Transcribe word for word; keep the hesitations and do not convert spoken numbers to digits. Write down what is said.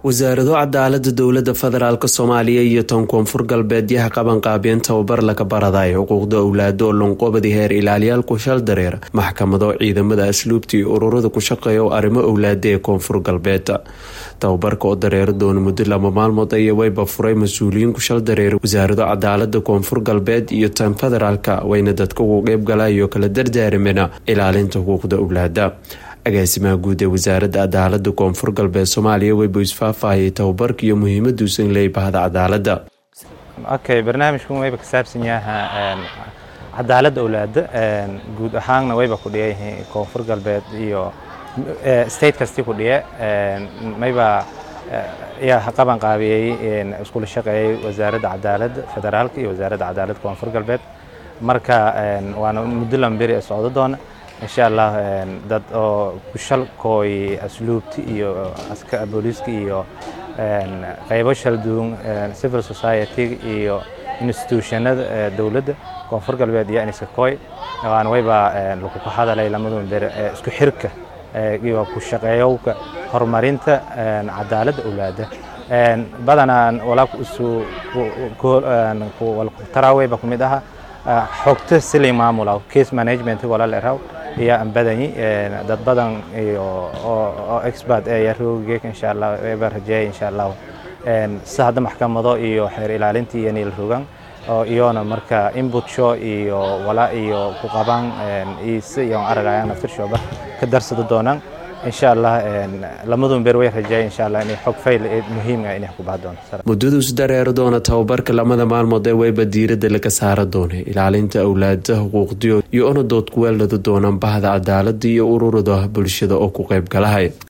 wasaaradda cadaaladda dowladda federaalk Soomaaliya iyo tan koonfur galbeedyaha qaban qaabeen tababar laga baraday xuquuqda awlaado lonqobadi heer ilaaliyaal ku shal dareer maxkamado ciidamada asluubtii ururada ku shaqeeya arrimo awlaad ee koonfur galbeed tababarka oo dareer doon muddo laba maalmood ay wayba furay mas'uuliyiin ku shal dareer wasaaradda cadaaladda koonfur galbeed iyo tan federaalka wayna dadka ugu qayb galayo kala dardaarmina ilaalinta xuquuqda awlaada agaasimaha guud ee wasaaradda cadaaladda koonfur galbeed Soomaaliya way boos faahfaahiyay tababarka iyo muhiimadiisa in lay bahda cadaaladda. Okay, barnaamijku way ka saabsan yahay cadaaladda awlaadda guud ahaan wayba ku dhiyay koonfur galbeed iyo state kasta ku dhiyay mayba ya qaban qaabiyay isku shaqeeyay wasaaradda cadaaladda federaalka iyo wasaaradda cadaaladda koonfur galbeed marka waana muddo lambiri socdo doona إن شاء الله dad oo ku shalkooy asluubti iyo aska booliska iyo qaybo shal duun civil society iyo institutionada dawladda koonfur galbeed iyo iska kooy waan wayba lagu ku hadalay lamadun bir isku xirka iyo ku shaqeeyowka horumarinta cadaaladda awlaadda badanaan wala ku ku wal taraway ba kumid aha xogta silay maamula case management wala leeyahay يا أمبدني دad badan iyo oo expert ee roogay insha Allah eber rajay insha Allah een saada maxkamado iyo xeer ilaalintii iyo nil rogan oo iyona marka input show iyo wala iyo ku qaban ee si iyo aragayana firshoba ka darsado doonaan insha Allah een lamadun beer way rajay insha Allah inay xog fayl muhiim ah inay ku baadon muddadu dareero doona tababarka lamada maalmood ee way badiirada laga saara doonay ilaalinta awlaadda xuquuqdooda iyo ona dood ku weelada doonaan bahda cadaaladda iyo ururada bulshada oo ku qayb galay.